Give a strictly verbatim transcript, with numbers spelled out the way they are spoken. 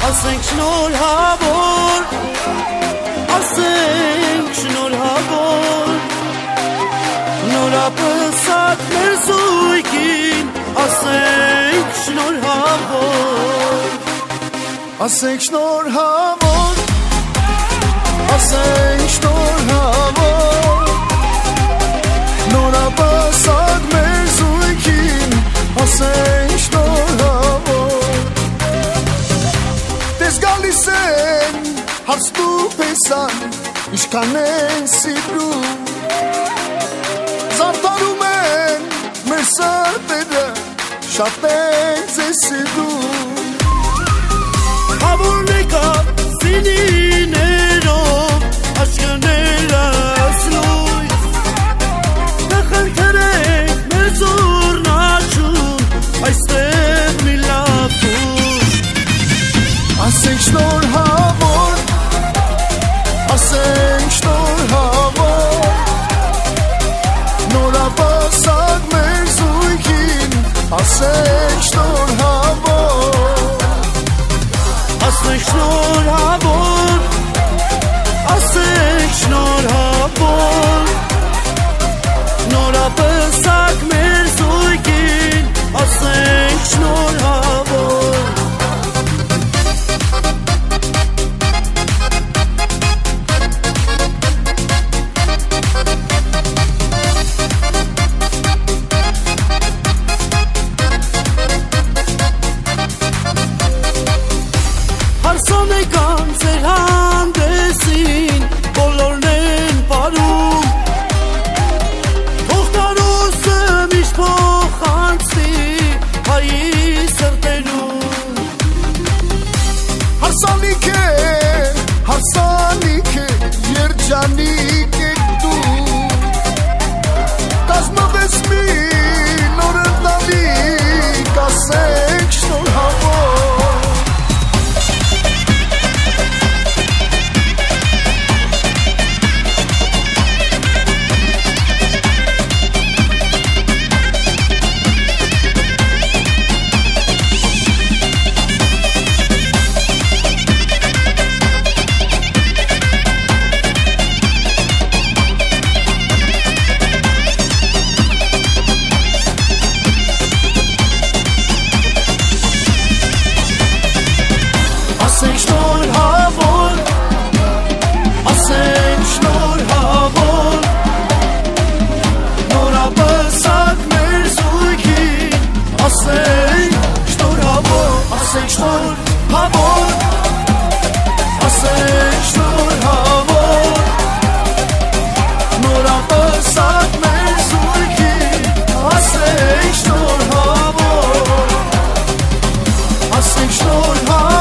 ասենք շնորհավոր, ասենք շնորհավոր, նորապսակ մեր զույգին, ասենք շնորհավոր, ասենք շնորհավոր, ասենք շնորհավոր, նորապսակ մեր զույգին, ասենք շնորհավոր, տես գալիս են հարստու պեսան, իշքան են սիպրում, զարդարում են մեր սրտերը, շատ են ձեզ սիրում, հավորն եկա սինիներով, աշկներս լույս, կխնդրենք մեր զուռնաչուն, այստեղ մի լավ դուր, ասենք շնորհավոր, ասենք շնորհավոր, նորապսակ մեր զույգին, ասենք շնորհավոր, ասենք շնորհավոր, ասենք շնորհավոր, նորապսակ մեր զույգին, ասենք շնորհավոր, հարսանեկան ձեր հանդեսին, բոլորն են պարում, թող տարուսը միշտ փոխանցվի հայի սրտերում, հարսանիք է, հարսանիք է, երջանիկ եք դու, կազմվեց մի նոր ընտանիք, ասենք շնորհավոր, ասենք շնորհավոր, ասենք շնորհավոր, նորապսակ մեր զույգին, ասենք շնորհավոր, ասենք շնորհավոր, ասենք շնորհավոր, նորապսակ մեր զույգին, ասենք շնորհավոր, ասենք շնորհավոր,